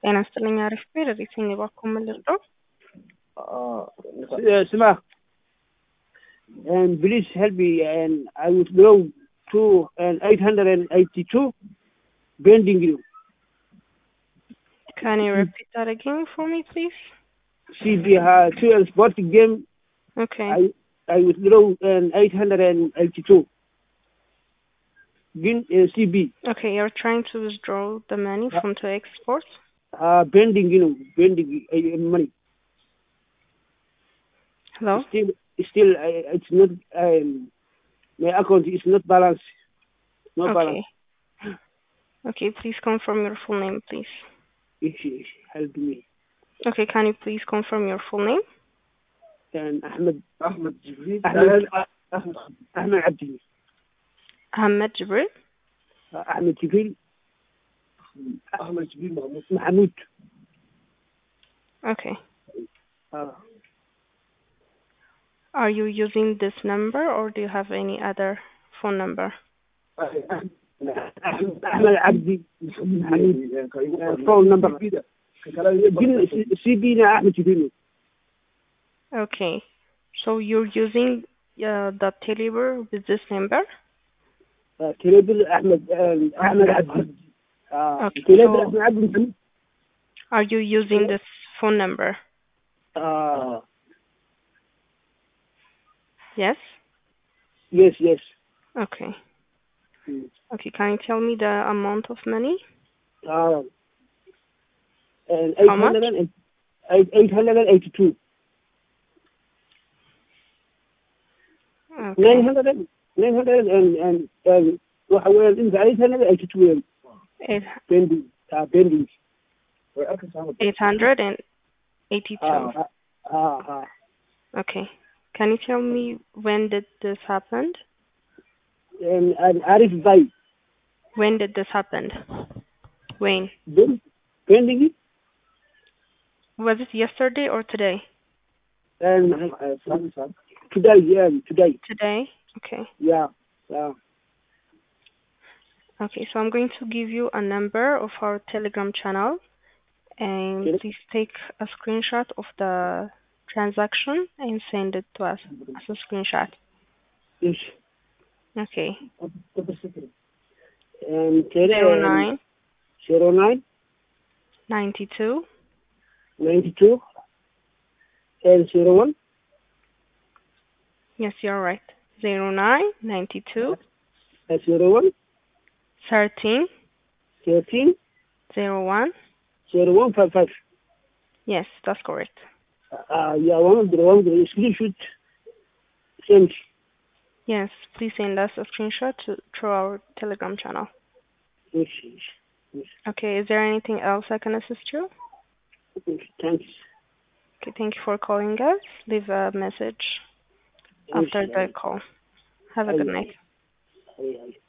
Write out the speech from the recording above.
ጤና ይስጥልኝ። አሪፍ ቤት ረዲትኝ ባኮ መልርዶ Sima, and please help me, and I would go to an 882 bending you. Can you repeat that again for me, please? CB to a sporting game. Okay. I would go an 882. CB. Okay, you're trying to withdraw the money from to export? Bending, bending money. Hello? Still, it's not, my account is not balanced. No Okay. balance. Okay, please confirm your full name, please. Help me. Okay, can you please confirm your full name? And Ahmed Jibril. Ahmed Abdi. Ahmed Jibril? Ahmed Jibril. Mahmoud. Okay. Are you using this number or do you have any other phone number? Ahmed Abdi. Phone number. CB Ahmed Jibril. Okay. So you're using the Telebur with this number? Telebur Ahmed Abdi. Okay. Telebur So Ahmed Abdi. are you using this phone number? Yes? Yes. Okay. Okay, can you tell me the amount of money? And How much? 882. Okay. 900 and وحوالي انت 882 Eight- بندنج 882. ها Okay. Can you tell me when did this happen? عارف باي When did this happen? When? بندنج Was it yesterday or today? and today Today? Okay. yeah Okay, so I'm going to give you a number of our Telegram channel and Yes. please take a screenshot of the transaction and send it to us as a screenshot. ايش Okay. and 09 09 92 92 and 01 Yes, you're right. 09 92 and 01 13 13 01. 0155 Yes, that's correct. yeah one screenshot send Yes, please send us a screenshot through our Telegram channel. ايش Okay, is there anything else I can assist you? thanks Okay, thank you for calling us. Leave a message after the call. Have a good night. أي